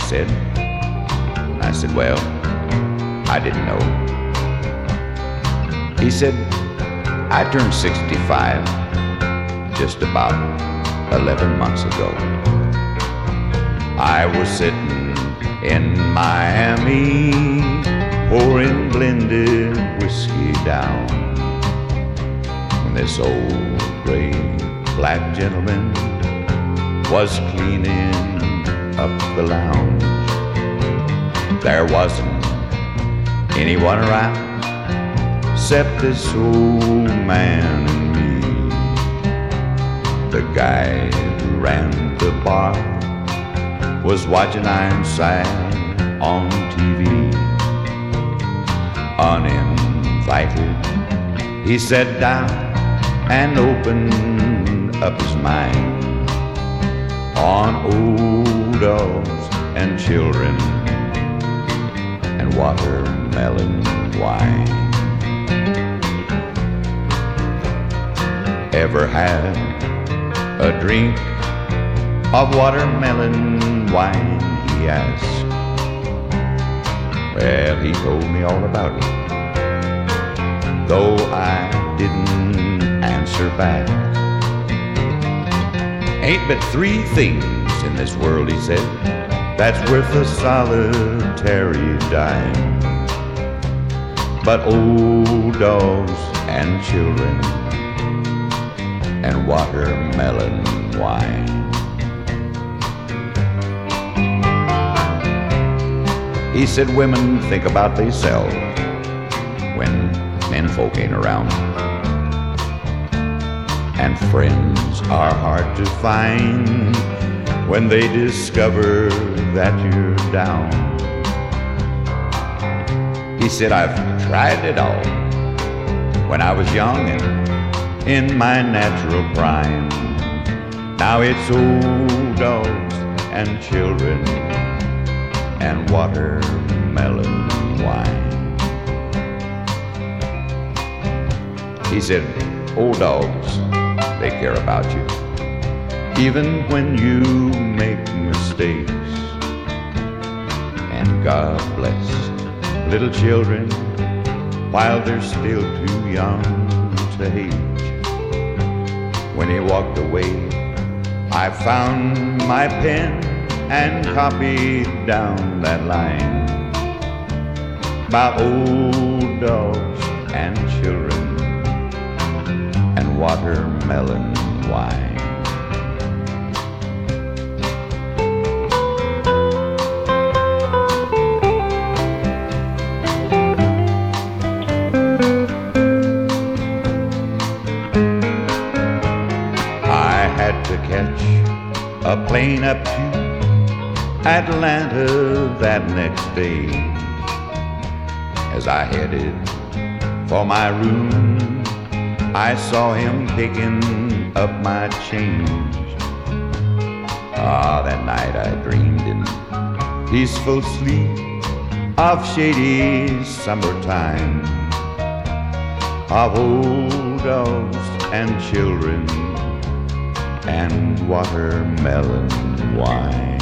said. I said, well, I didn't know. He said, I turned 65 just about 11 months ago. I was sitting in Miami, pouring blended whiskey down, when this old gray black gentleman was cleaning up the lounge. There wasn't anyone around except this old man and me. The guy who ran the bar was watching Ironside on TV. Uninvited, he sat down and opened up his mind on old dogs and children and watermelon wine. Ever had a drink of watermelon wine, he asked. Well, he told me all about it, though I didn't answer back. Ain't but three things in this world, he said, that's worth a solitary dime: but old dogs and children and watermelon wine. He said women think about theyself when menfolk ain't around, and friends are hard to find when they discover that you're down. He said, I've tried it all when I was young and in my natural prime. Now it's old dogs and children and watermelon wine. He said, old dogs, they care about you, even when you make mistakes. And God bless little children while they're still too young to hate. When he walked away, I found my pen and copied down that line about old dogs and children and watermelon wine. I had to catch a plane up to Atlanta that next day. As I headed for my room, I saw him picking up my change. That night I dreamed in peaceful sleep of shady summertime, of old dogs and children and watermelon wine.